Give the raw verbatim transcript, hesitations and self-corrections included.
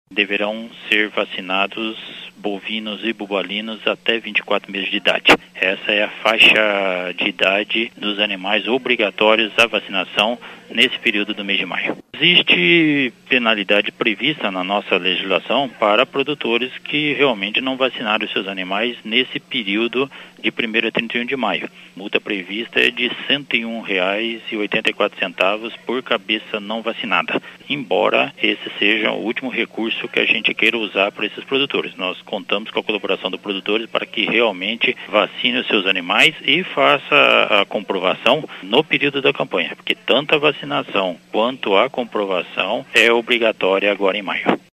Deverão ser vacinados bovinos e bubalinos até vinte e quatro meses de idade. Essa é a faixa de idade dos animais obrigatórios à vacinação nesse período do mês de maio. Existe penalidade prevista na nossa legislação para produtores que realmente não vacinaram os seus animais nesse período de primeiro a trinta e um de maio. Multa prevista é de cento e um reais e oitenta e quatro centavos por cabeça não vacinada, embora esse seja o último recurso que a gente queira usar para esses produtores. Nós contamos com a colaboração dos produtores para que realmente vacine os seus animais e faça a comprovação no período da campanha, porque tanto a vacinação quanto a comprovação é obrigatória agora em maio.